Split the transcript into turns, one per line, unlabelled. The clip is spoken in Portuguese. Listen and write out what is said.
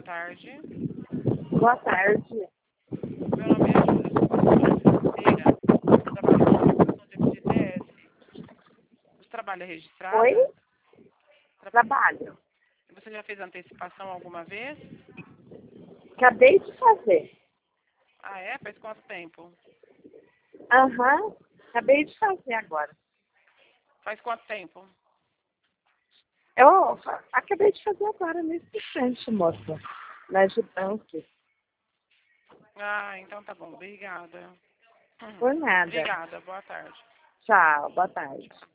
tarde.
Boa tarde.
Meu nome é Júlia, sou consultora financeira. Trabalho com a de FGTS. Você trabalha registrada?
Oi? Trabalho.
Você já fez antecipação alguma vez?
Acabei de fazer.
Ah, é? Faz quanto tempo?
Aham. Acabei de fazer agora.
Faz quanto tempo?
Eu acabei de fazer agora, nesse instante, moça. Na Gibank.
Ah, então tá bom. Obrigada.
Por nada.
Obrigada. Boa tarde.
Tchau. Boa tarde.